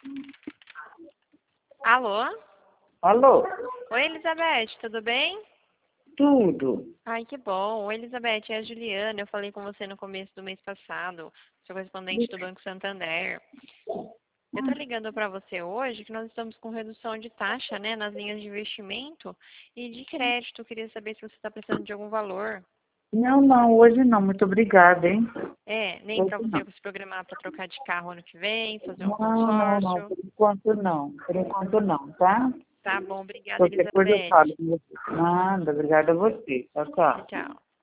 Alô? Alô? Oi, Elizabeth, tudo bem? Tudo. Ai, que bom. Oi, Elizabeth, é a Juliana. Eu falei com você no começo do mês passado, sou correspondente do Banco Santander. Eu tô ligando para você hoje que nós estamos com redução de taxa, né, nas linhas de investimento e de crédito. Eu queria saber se você está precisando de algum valor. Não, hoje não. Muito obrigada, hein? Nem Hoje para não. você se programar para trocar de carro ano que vem, fazer um Não. consórcio. Por enquanto não. Por enquanto não, tá? Tá bom, obrigada, Qualquer coisa eu Elizabeth. falo com você. Nada, obrigada a você. Tchau, Tchau, tchau. tchau.